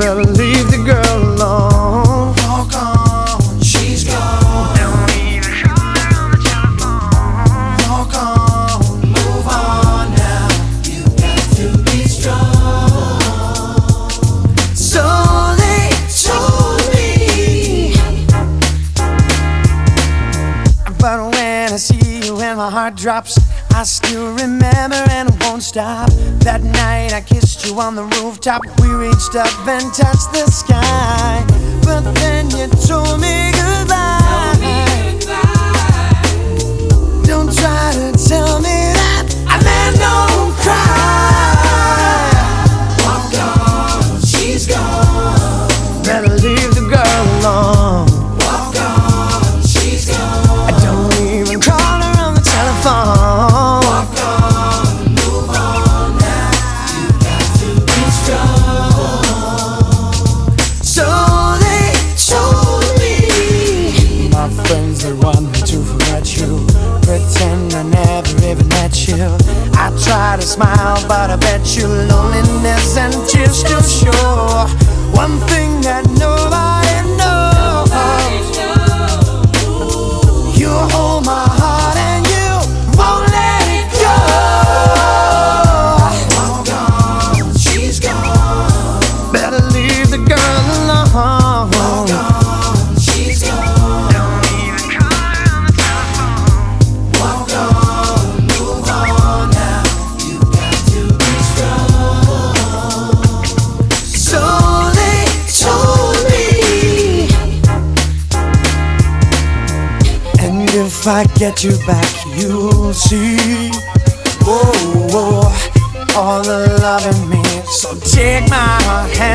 Better leave the girl alone. Walk on, she's gone. Don't even call her on the telephone. Walk on, move on now. You got to be strong. So they told me, but when I see you and my heart drops, I still remember and it won't stop. That night I kissed you on the rooftop. We reached up and touched the sky, but then you told me goodbye. Don't try to tell me that a man don't cry. walk on, she's gone. Better leave the girl alone. Walk on, she's gone. I don't even call her on the telephone. Walk on, move on now. You got to be strong. So they told me, My friends, they want me to forget you, pretend I never even met you. I try to smile, but I bet you loneliness and tears still sure. One thing that nobody knows, you hold my heart and you won't let it go. walk on, she's gone. Better leave the girl alone. Walk on, she's gone. Don't even call her on the telephone. Walk on, move on now. You got to be strong. So they told me, And if I get you back, you'll see, whoa, whoa, all the love in me. So take my hand.